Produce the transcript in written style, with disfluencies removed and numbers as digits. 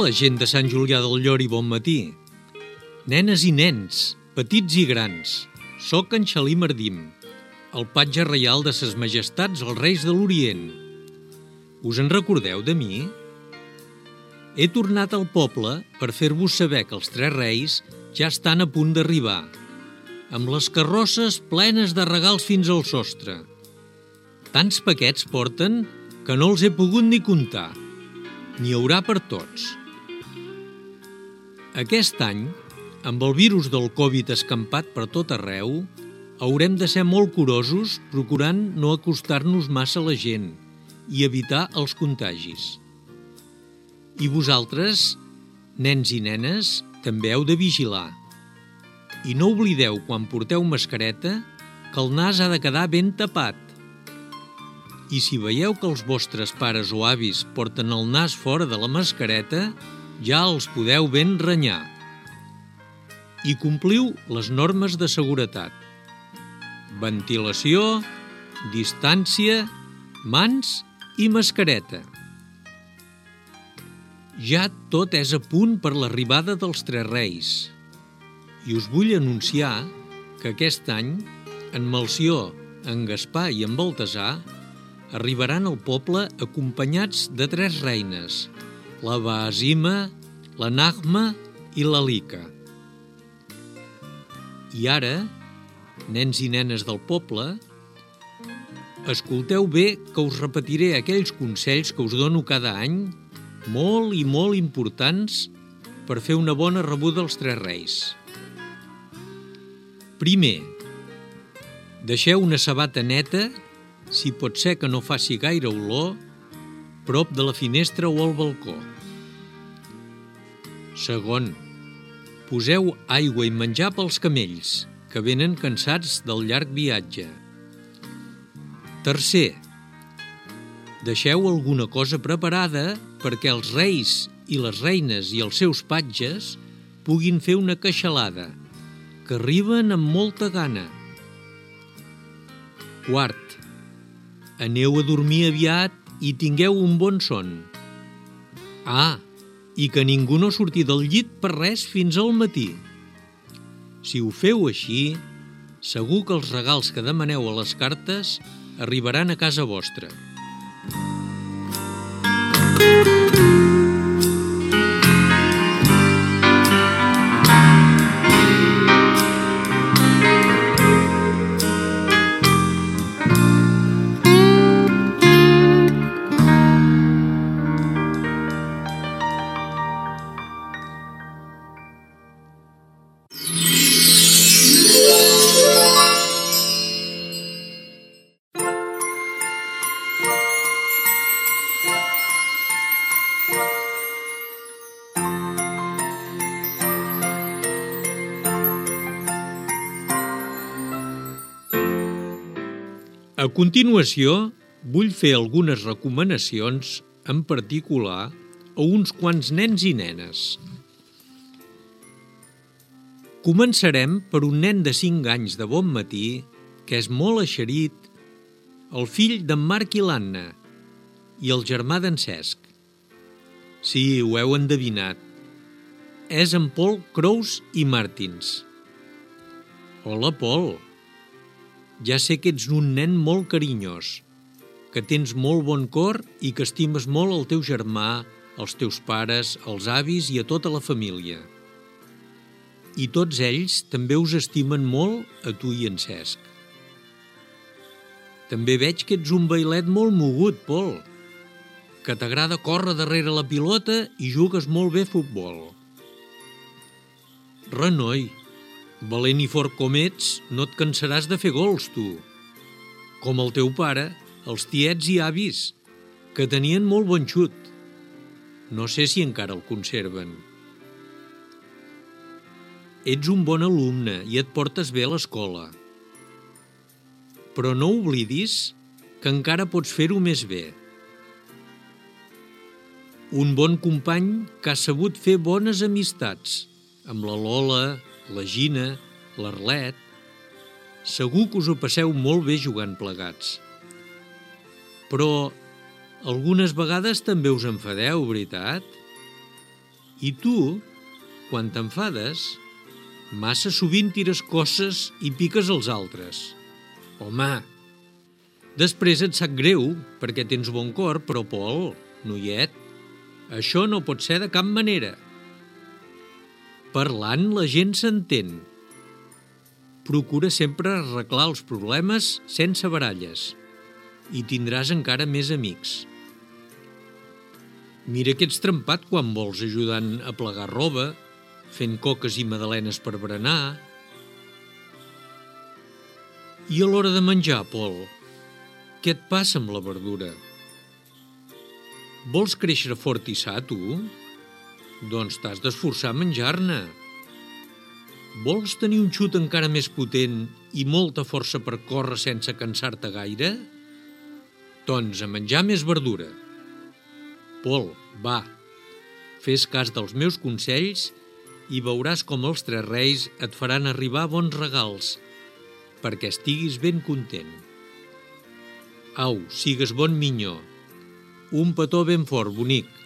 Hola, gent de Sant Julià del Llor i bon matí. Nenes i nens, petits i grans, soc en Xalí Mardim, el patge reial de ses majestats els reis de l'Orient. Us en recordeu de mi? He tornat al poble per fer-vos saber que els tres reis ja estan a punt d'arribar, amb les carrosses plenes de regals fins al sostre. Tants paquets porten que no els he pogut ni comptar. N'hi haurà per tots. Aquest any, amb el virus del Covid escampat per tot arreu, haurem de ser molt curosos procurant no acostar-nos massa a la gent i evitar els contagis. I vosaltres, nens i nenes, també heu de vigilar. I no oblideu, quan porteu mascareta, que el nas ha de quedar ben tapat. I si veieu que els vostres pares o avis porten el nas fora de la mascareta, ja els podeu ben renyar. I compliu les normes de seguretat. Ventilació, distància, mans i mascareta. Ja tot és a punt per l'arribada dels tres reis. I us vull anunciar que aquest any, en Melcior, en Gaspar i en Baltasar, arribaran al poble acompanyats de tres reines, la Baasima, la Nagma i la Lika. I ara, nens i nenes del poble, escolteu bé que us repetiré aquells consells que us dono cada any, molt i molt importants per fer una bona rebuda als tres reis. Primer, deixeu una sabata neta, si pot ser que no faci gaire olor, prop de la finestra o al balcó. Segon, poseu aigua i menjar pels camells, que venen cansats del llarg viatge. Tercer, deixeu alguna cosa preparada perquè els reis i les reines i els seus patges puguin fer una queixalada, que arriben amb molta gana. Quart, aneu a dormir aviat i tingueu un bon son. I que ningú no surti del llit per res fins al matí. Si ho feu així, segur que els regals que demaneu a les cartes arribaran a casa vostra. A continuació, vull fer algunes recomanacions, en particular, a uns quants nens i nenes. Començarem per un nen de 5 anys de bon matí, que és molt eixerit, el fill d'en Marc i l'Anna, i el germà d'en Cesc. Sí, ho heu endevinat. És en Pol Crous i Martins. Hola, Pol! Ja sé que ets un nen molt carinyós, que tens molt bon cor i que estimes molt el teu germà, els teus pares, els avis i a tota la família. I tots ells també us estimen molt a tu i en Cesc. També veig que ets un vailet molt mogut, Pol, que t'agrada córrer darrere la pilota i jugues molt bé a futbol. Renoi, valent i fort com ets, no et cansaràs de fer gols, tu. Com el teu pare, els tiets i avis, que tenien molt bon xut. No sé si encara el conserven. Ets un bon alumne i et portes bé a l'escola. Però no oblidis que encara pots fer-ho més bé. Un bon company que ha sabut fer bones amistats, amb la Lola, la Gina, l'Arlet. Segur que us ho passeu molt bé jugant plegats. Però algunes vegades també us enfadeu, veritat? I tu, quan t'enfades, massa sovint tires cosses i piques els altres. Home, després et sap greu perquè tens bon cor, però Pol, noiet, això no pot ser de cap manera. Parlant la gent s'entén. Procura sempre arreglar els problemes sense baralles i tindràs encara més amics. Mira que ets trempat quan vols ajudant a plegar roba, fent coques i magdalenes per berenar. I a l'hora de menjar, Pol, què et passa amb la verdura? Vols créixer fort i sa, tu? Doncs t'has d'esforçar a menjar-ne. Vols tenir un xut encara més potent i molta força per córrer sense cansar-te gaire? Doncs a menjar més verdura. Pol, va, fes cas dels meus consells i veuràs com els tres reis et faran arribar bons regals, perquè estiguis ben content. Au, sigues bon minyó. Un petó ben fort, bonic.